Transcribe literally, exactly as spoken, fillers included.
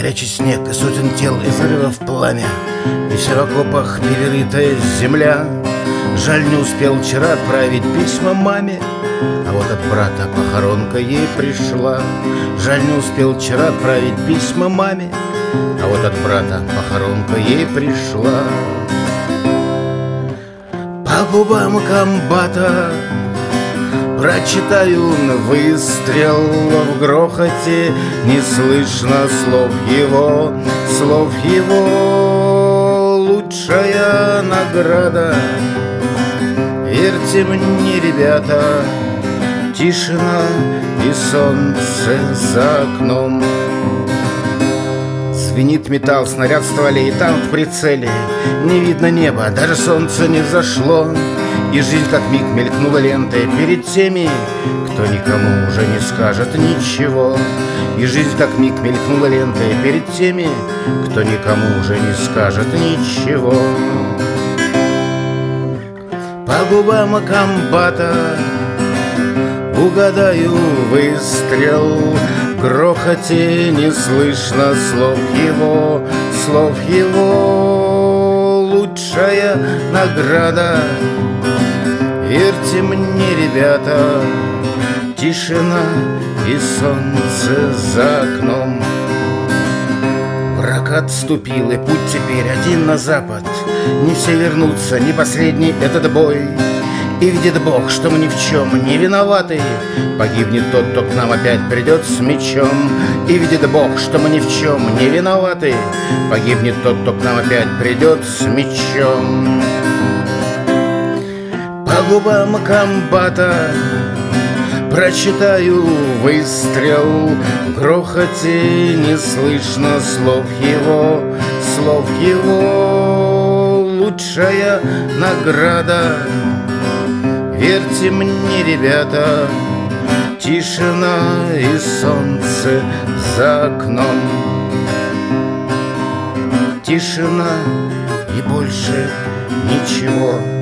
Горячий снег и сотен тел, и взрывов пламя, и все в окопах перерытая земля. Жаль, не успел вчера отправить письма маме, а вот от брата похоронка ей пришла. Жаль, не успел вчера отправить письма маме, а вот от брата похоронка ей пришла. По губам комбата прочитаю выстрел, в грохоте не слышно слов его, слов его. Лучшая награда, верьте мне, ребята, тишина и солнце за окном. Звенит металл, снаряд в стволе, и танк в прицеле. Не видно неба, даже солнце не взошло. И жизнь как миг мелькнула лентой перед теми, кто никому уже не скажет ничего. И жизнь как миг мелькнула лентой перед теми, кто никому уже не скажет ничего. По губам комбата угадаю выстрел, в грохоте не слышно слов его, слов его. Лучшая награда, верьте мне, ребята, тишина и солнце за окном. Враг отступил, и путь теперь один на запад. Не все вернутся, не последний этот бой. И видит Бог, что мы ни в чем не виноваты. Погибнет тот, кто к нам опять придет с мечом. И видит Бог, что мы ни в чем не виноваты. Погибнет тот, кто к нам опять придет с мечом. По губам комбата прочитаю выстрел, в грохоте не слышно слов его, слов его. Лучшая награда, верьте мне, ребята, тишина и солнце за окном. Тишина и больше ничего.